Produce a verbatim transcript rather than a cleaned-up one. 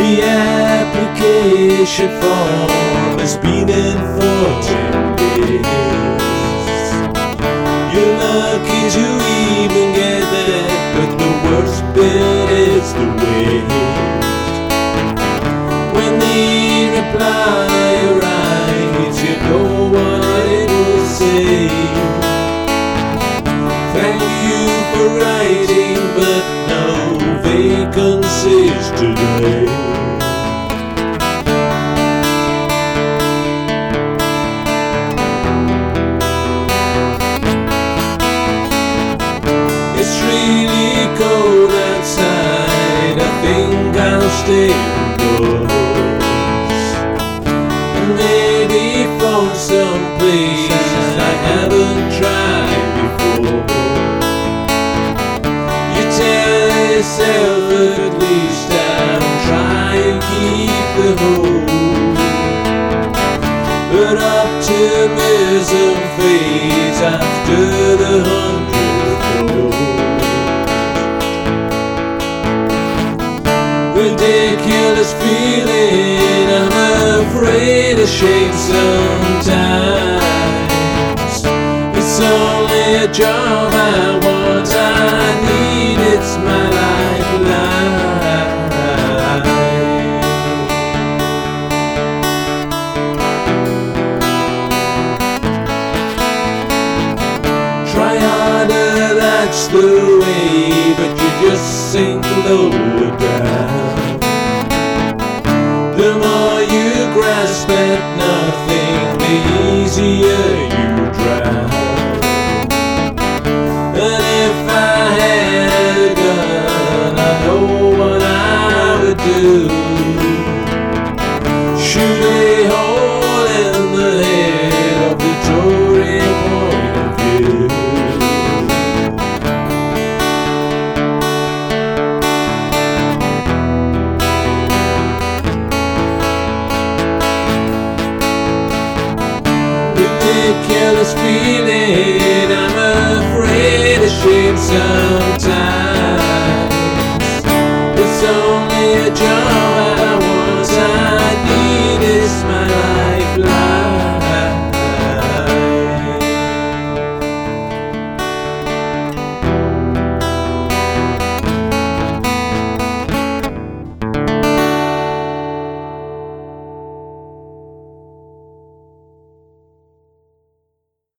The application form has been in for ten days. You're lucky to even get that, but the worst bit is the wait. When the reply arrives, you know what it will say. Thank you for writing, but no vacancies today. It's really cold outside, I think I'll stay indoors. And maybe phone someplace I haven't tried before. You tell yourself at least I'll try and keep the hope, but optimism fades after the hundredth note. Ridiculous feeling, I'm afraid of shade sometimes. It's only a job I want, I need, it's my lifeline. Try harder, that's the way, but you just sink lower down. The more you grasp at nothing, the easier you drown. And if I had a gun, I know what I would do. Shoot a hole in the head of the Tory point of view. Ridiculous feeling, I'm afraid of shade sometimes. It's only a job